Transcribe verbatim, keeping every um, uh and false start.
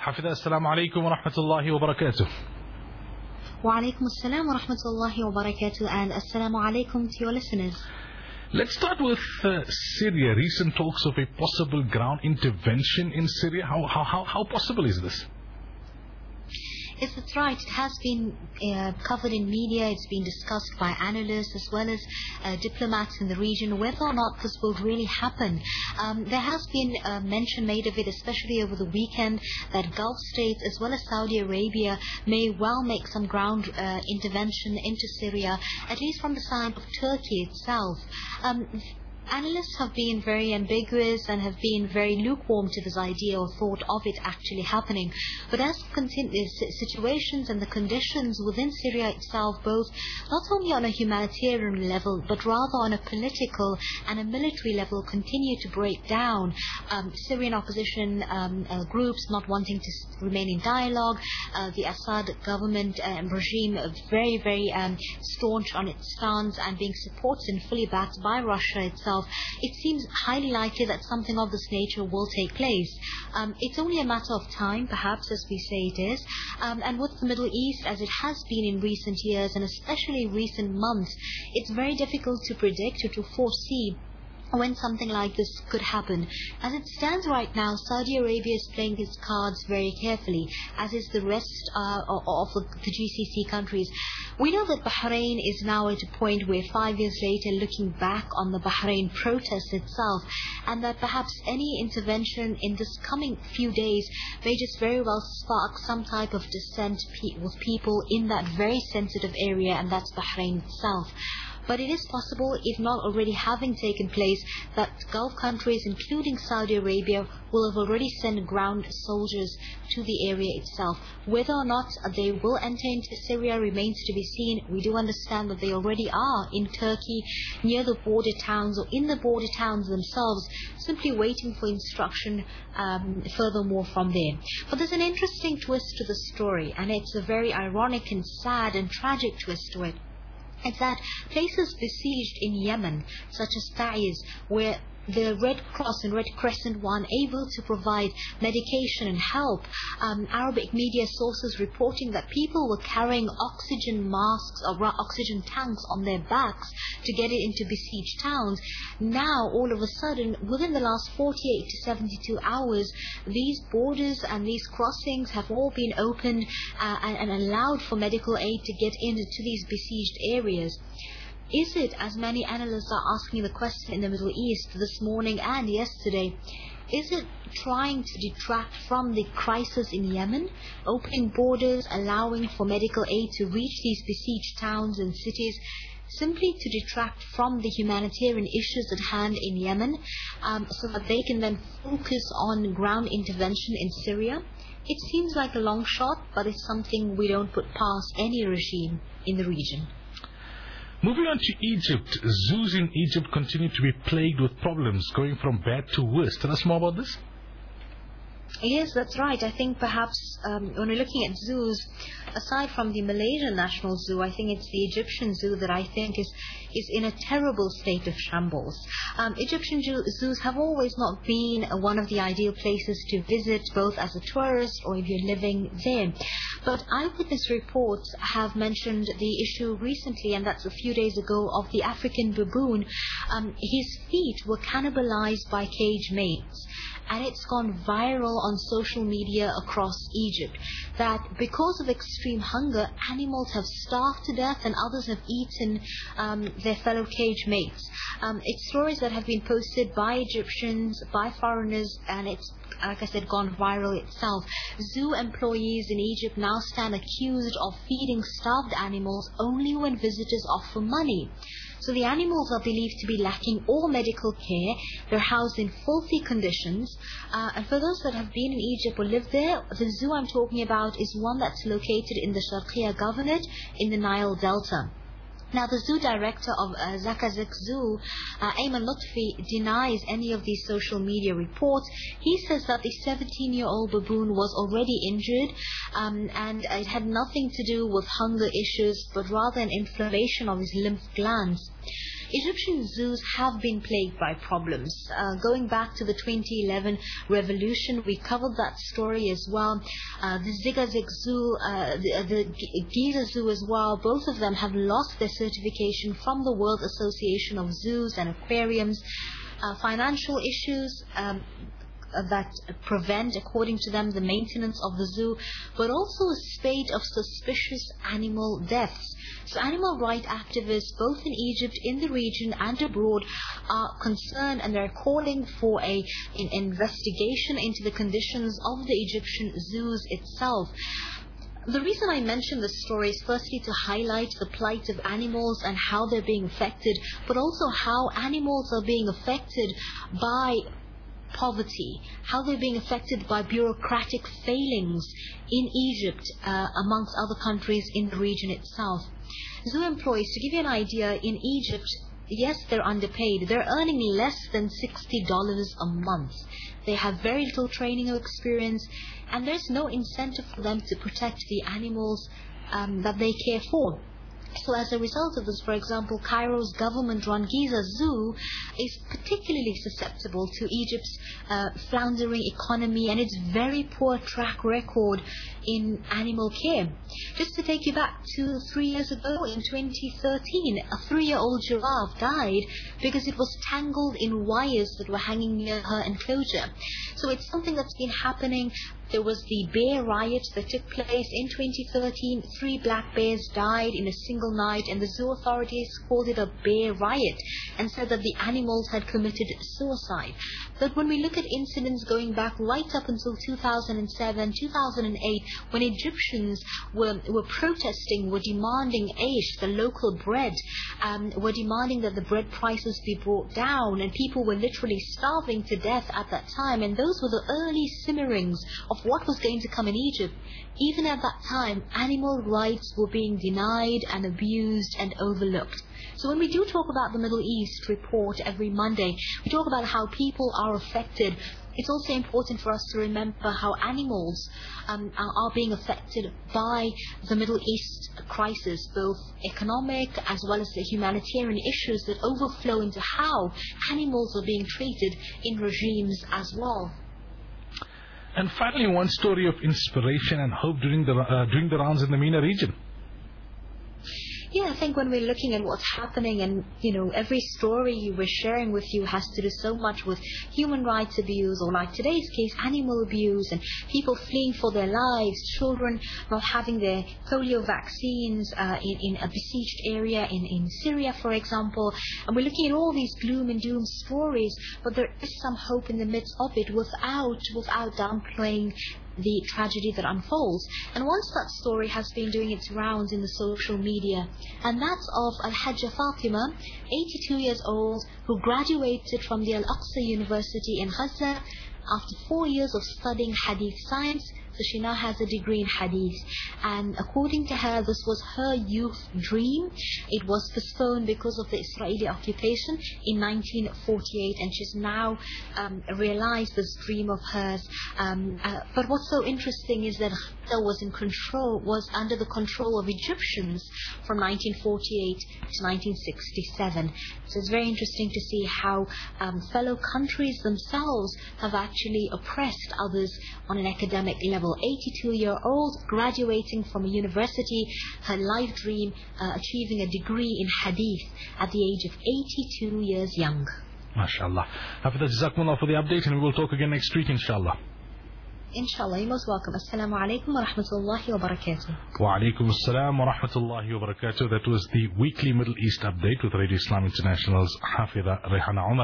Hafidha, assalamu alaikum wa rahmatullahi wa barakatuh. Wa alaikum assalam wa rahmatullahi wa barakatuh, and assalamu alaikum to your listeners. Let's start with uh, Syria. Recent talks of a possible ground intervention in Syria. How, how, how, how possible is this? Yes, that's right. It has been uh, covered in media. It's been discussed by analysts as well as uh, diplomats in the region, whether or not this will really happen. Um, there has been a mention made of it, especially over the weekend, that Gulf states as well as Saudi Arabia may well make some ground uh, intervention into Syria, at least from the side of Turkey itself. Um, Analysts have been very ambiguous and have been very lukewarm to this idea or thought of it actually happening. But as continu- situations and the conditions within Syria itself, both not only on a humanitarian level, but rather on a political and a military level, continue to break down, um, Syrian opposition um, uh, groups not wanting to s- remain in dialogue, uh, the Assad government and regime uh, very, very um, staunch on its stance and being supported and fully backed by Russia itself, it seems highly likely that something of this nature will take place. Um, it's only a matter of time, perhaps, as we say it is. Um, and with the Middle East, as it has been in recent years, and especially recent months, it's very difficult to predict or to foresee when something like this could happen. As it stands right now, Saudi Arabia is playing its cards very carefully, as is the rest uh, of the G C C countries. We know that Bahrain is now at a point where five years later, looking back on the Bahrain protest itself, and that perhaps any intervention in this coming few days may just very well spark some type of dissent pe- with people in that very sensitive area, and that's Bahrain itself. But it is possible, if not already having taken place, that Gulf countries, including Saudi Arabia, will have already sent ground soldiers to the area itself. Whether or not they will enter into Syria remains to be seen. We do understand that they already are in Turkey, near the border towns or in the border towns themselves, simply waiting for instruction um, furthermore from there. But there's an interesting twist to the story, and it's a very ironic and sad and tragic twist to it. It's that places besieged in Yemen, such as Taiz, where the Red Cross and Red Crescent were unable to provide medication and help. Um, Arabic media sources reporting that people were carrying oxygen masks or oxygen tanks on their backs to get it into besieged towns. Now, all of a sudden, within the last forty-eight to seventy-two hours, these borders and these crossings have all been opened uh, and, and allowed for medical aid to get into these besieged areas. Is it, as many analysts are asking the question in the Middle East this morning and yesterday, is it trying to detract from the crisis in Yemen, opening borders, allowing for medical aid to reach these besieged towns and cities, simply to detract from the humanitarian issues at hand in Yemen, um, so that they can then focus on ground intervention in Syria? It seems like a long shot, but it's something we don't put past any regime in the region. Moving on to Egypt, zoos in Egypt continue to be plagued with problems, going from bad to worse. Tell us more about this. Yes, that's right. I think perhaps um, when we're looking at zoos, aside from the Malaysian National Zoo, I think it's the Egyptian Zoo that I think is is in a terrible state of shambles. Um, Egyptian zoos have always not been one of the ideal places to visit, both as a tourist or if you're living there. But eyewitness reports have mentioned the issue recently, and that's a few days ago, of the African baboon. Um, his feet were cannibalized by cage mates. And it's gone viral on social media across Egypt that because of extreme hunger, animals have starved to death and others have eaten um, their fellow cage mates. Um, it's stories that have been posted by Egyptians, by foreigners, and it's, like I said, gone viral itself. Zoo employees in Egypt now stand accused of feeding starved animals only when visitors offer money. So the animals are believed to be lacking all medical care. They're housed in filthy conditions. Uh, and for those that have been in Egypt or lived there, the zoo I'm talking about is one that's located in the Sharqiya Governorate in the Nile Delta. Now, the zoo director of uh, Zakazak Zoo, uh, Ayman Lutfi, denies any of these social media reports. He says that the seventeen-year-old baboon was already injured um, and it had nothing to do with hunger issues, but rather an inflammation of his lymph glands. Egyptian zoos have been plagued by problems. Uh, going back to the twenty eleven revolution, we covered that story as well. Uh, the Zigazig Zoo, uh, the, the Giza Zoo as well, both of them have lost their certification from the World Association of Zoos and Aquariums. Uh, financial issues um, that prevent, according to them, the maintenance of the zoo, but also a spate of suspicious animal deaths. So animal rights activists, both in Egypt, in the region and abroad, are concerned, and they're calling for a, an investigation into the conditions of the Egyptian zoos itself. The reason I mention this story is firstly to highlight the plight of animals and how they're being affected, but also how animals are being affected by poverty, how they're being affected by bureaucratic failings in Egypt, uh, amongst other countries in the region itself. Zoo employees, to give you an idea, in Egypt, yes, they're underpaid. They're earning less than sixty dollars a month. They have very little training or experience, and there's no incentive for them to protect the animals um, that they care for. So as a result of this, for example, Cairo's government-run Giza Zoo is particularly susceptible to Egypt's uh, floundering economy and its very poor track record in animal care. Just to take you back to three years ago, in twenty thirteen, a three-year-old giraffe died because it was tangled in wires that were hanging near her enclosure. So it's something that's been happening. There was the bear riot that took place in twenty thirteen. Three black bears died in a single night, and the zoo authorities called it a bear riot and said that the animals had committed suicide. But when we look at incidents going back right up until two thousand seven, two thousand eight, when Egyptians were, were protesting, were demanding aish, the local bread, um, were demanding that the bread prices be brought down, and people were literally starving to death at that time, and those were the early simmerings of what was going to come in Egypt. Even at that time, animal rights were being denied and abused and overlooked. So when we do talk about the Middle East report every Monday, we talk about how people are affected. It's also important for us to remember how animals um, are being affected by the Middle East crisis, both economic as well as the humanitarian issues that overflow into how animals are being treated in regimes as well. And finally, one story of inspiration and hope during the uh, during the rounds in the MENA region. Yeah, I think when we're looking at what's happening, and you know, every story we're sharing with you has to do so much with human rights abuse, or like today's case, animal abuse, and people fleeing for their lives, children not having their polio vaccines uh, in, in a besieged area in, in Syria, for example. And we're looking at all these gloom and doom stories, but there is some hope in the midst of it without, without downplaying the tragedy that unfolds. And once that story has been doing its rounds in the social media, and that's of Al-Hajja Fatima, eighty-two years old, who graduated from the Al-Aqsa University in Gaza after four years of studying Hadith science. So she now has a degree in Hadith, and according to her, this was her youth dream. It was postponed because of the Israeli occupation in nineteen forty-eight, and she's now um, realized this dream of hers. Um, uh, but what's so interesting is that Gaza was in control, was under the control of Egyptians from nineteen forty-eight to nineteen sixty-seven. So it's very interesting to see how um, fellow countries themselves have actually oppressed others on an academic level. eighty-two-year-old graduating from a university, her life dream, uh, achieving a degree in Hadith at the age of eighty-two years young. MashaAllah. Hafidha, Jazakumullah for the update, and we will talk again next week, inshallah. Inshallah, you're most welcome. Assalamu alaikum wa rahmatullahi wa barakatuh. Wa alaikum assalam wa rahmatullahi wa barakatuh. That was the weekly Middle East update with Radio Islam International's Hafidha Rehana Umar.